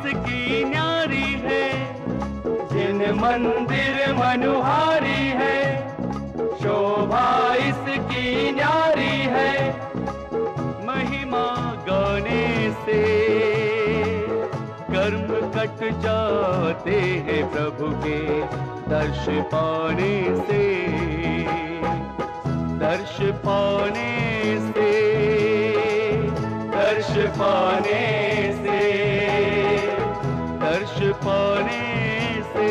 इसकी न्यारी है, जिन मंदिर मनुहारी है, शोभा इसकी न्यारी है। महिमा गाने से कर्म कट जाते हैं प्रभु के दर्श पाने से, दर्श पाने से, दर्श पाने से, दर्श पाने से,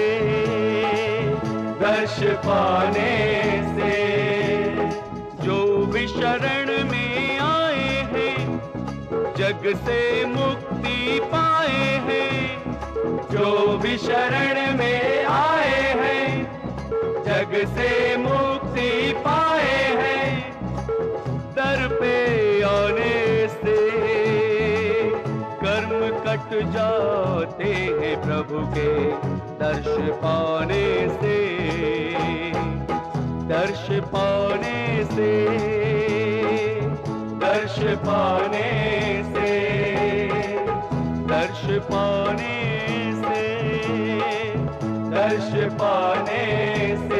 दर्श पाने से। जो भी शरण में आए हैं, जग से मुक्ति पाए हैं। जो भी शरण में आए हैं, जग से मुक्ति पाए हैं। दर पे आने से कर्म कट जाते हैं प्रभु के दर्श पाने से, दर्श पाने से, दर्श पाने से, दर्श पाने से, दर्श पाने से।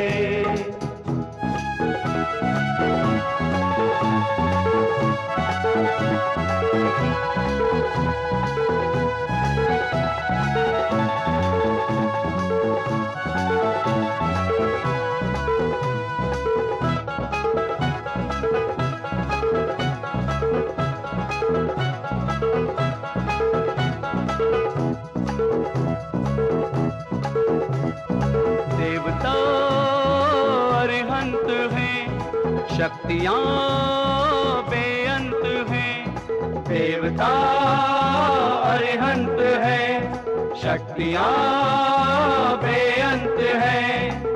देवता अरिहंत हैं, शक्तियां बेअंत हैं। देवता अरिहंत हैं, शक्तियां बेअंत हैं।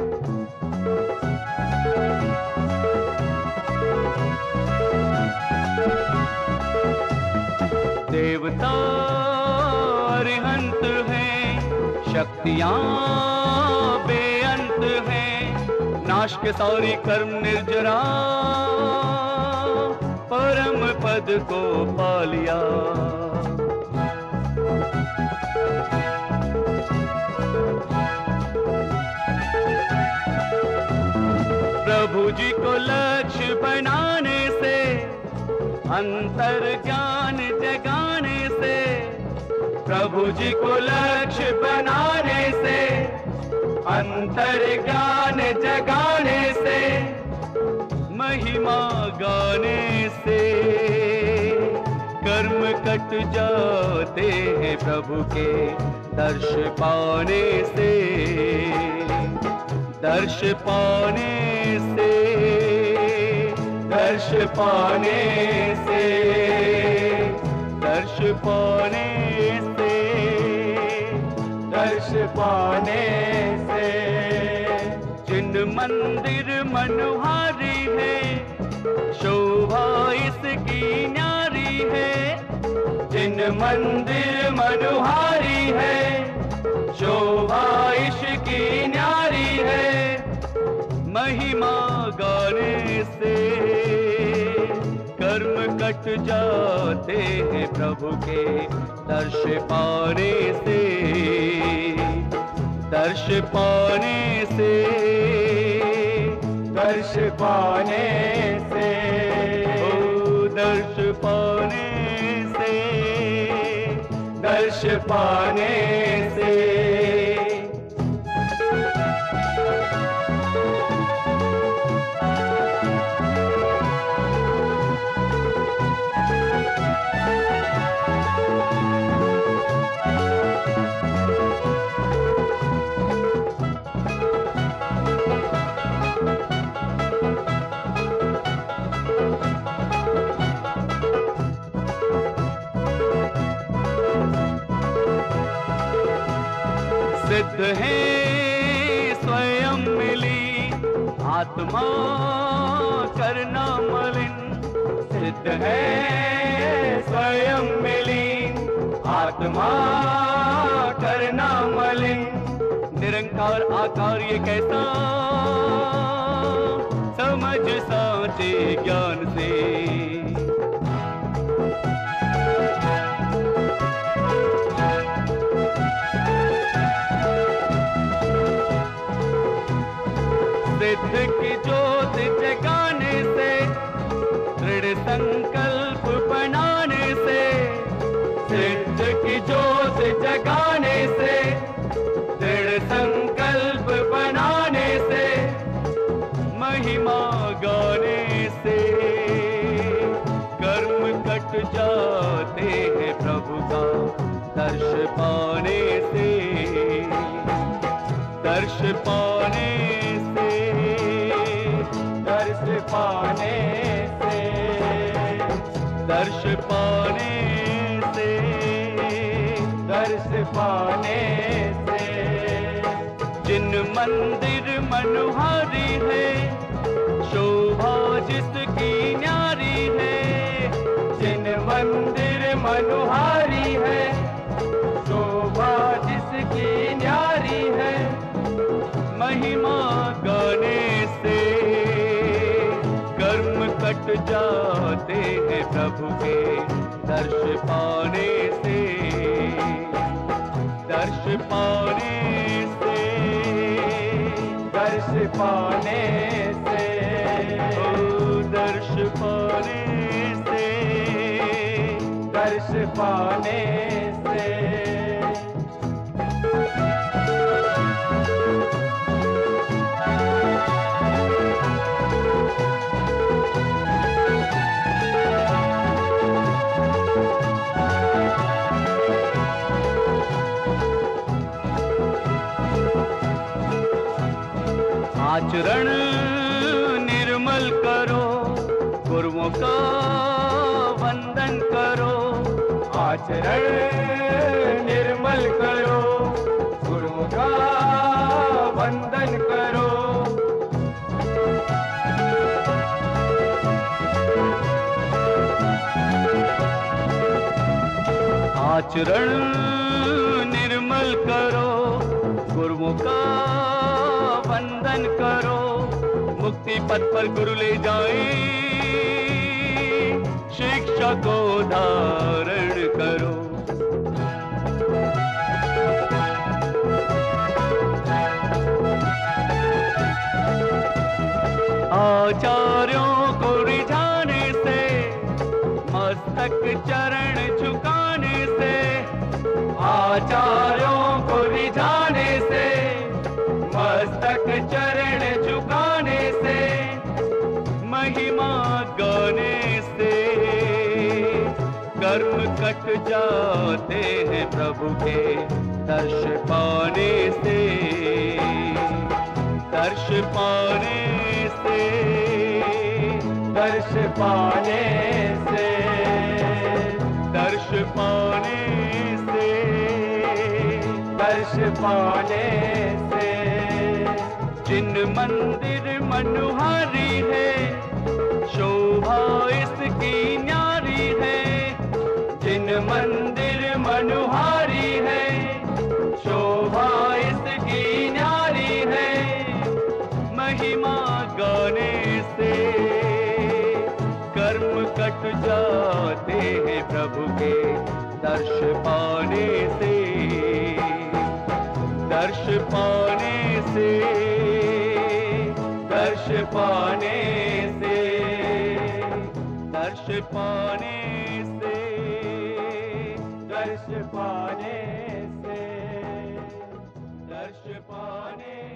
देवता अरिहंत हैं, शक्तियां बेअंत हैं। नाश के सारी कर्म निर्जरा, परम पद को पा लिया। प्रभु जी को लक्ष्य बनाने से, अंतर ज्ञान जगाने से। प्रभु जी को लक्ष्य बनाने से, अंतर ज्ञान जगाने से। महिमा गाने से कर्म कट जाते हैं प्रभु के दर्श पाने से, दर्श पाने से, दर्श पाने से, दर्श पाने से, दर्श पाने से। जिन मंदिर मनुहारी है, शोभा इसकी न्यारी है। जिन मंदिर मनुहारी है, शोभा इसकी न्यारी है। महिमा गाने से कर्म कट जाते हैं प्रभु के दर्श पाने से, दर्श पाने से, दर्श पाने से, ओ दर्श पाने से, दर्श पाने से। सिद्ध है स्वयं मिली आत्मा करना मलिन। सिद्ध है स्वयं मिली आत्मा करना मलिन। निरंकार आकार ये कैसा समझ साचे ज्ञान से। सिद्ध की ज्योत जगाने से, दृढ़ संकल्प बनाने से, सिद्ध की ज्योत जगाने से, दृढ़ संकल्प बनाने से, महिमा गाने से कर्म कट जाते हैं प्रभु का दर्श पाने से, दर्श पाने से, दर्श पाने से, दर्श पाने से, दर्श पाने से। जिन मंदिर मनोहारी है, शोभा जिसकी न्यारी है, जिन मंदिर मनोहारी है, शोभा जिसकी न्यारी है, महिमा गाने से कर्म कट जाते हैं प्रभु के दर्श पाने से, दर्श पाने से, दर्श पाने से, ओ दर्श पाने से, दर्श पाने से। आचरण निर्मल करो, गुरुओं का वंदन करो, आचरण निर्मल करो, गुरुओं का वंदन करो। आचरण निर्मल करो, गुरुओं का वंदन करो, मुक्ति पथ पर गुरु ले जाए, शिक्षा को धारण करो। आचार्यों को रिझाने से, मस्तक चरण झुकाने से, आचार्यों को रिझाने से, मस्तक चरण झुकाने से, महिमा गाने से कर्म कट जाते हैं प्रभु के दर्श पाने से, दर्श पाने से, दर्श पाने से, दर्श पाने से, दर्श पाने से। जिन मंदिर मनोहारी है, शोभा इसकी न्यारी है, जिन मंदिर मनोहारी है, शोभा इसकी न्यारी है, महिमा गाने से कर्म कट जाते हैं प्रभु के दर्श पाने से, दर्श पाने से, दर्श पाने से, दर्श पाने से, दर्श पाने से, दर्श पाने